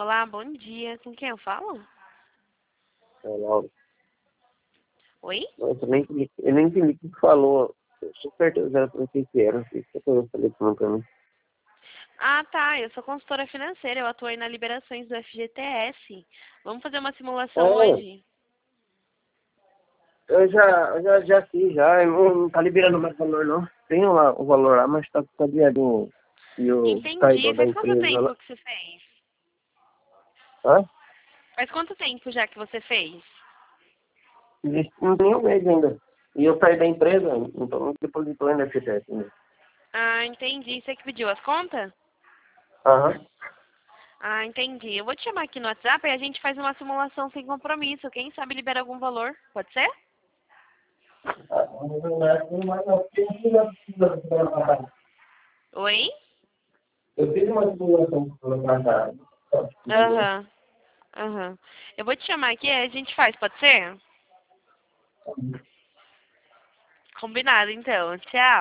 Olá, bom dia. Com quem eu falo? É, Laura. Oi? Nossa, eu nem entendi o que falou. Eu sou certeza era o que era. Assim, que eu falei pra mim. Ah, tá. Eu sou consultora financeira. Eu atuo aí nas liberações do FGTS. Vamos fazer uma simulação É, hoje? eu já fiz, já. Não tá liberando mais valor, não. Tem lá o valor lá, mas tá com o dinheiro e o Entendi. saído da Faz quanto empresa lá. tempo que você fez? Hã? Faz quanto tempo já que você fez? Existe, não tem um mês ainda. E eu saí da empresa, então não depositou ainda FGTS ainda. Ah, entendi. Você que pediu as contas? Aham. Ah, entendi. Eu vou te chamar aqui no WhatsApp e a gente faz uma simulação sem compromisso. Quem sabe libera algum valor. Pode ser? Oi? Eu fiz uma simulação no passado. Aham. Aham. Eu vou te chamar aqui e a gente faz. Pode ser? Combinado, então. Tchau.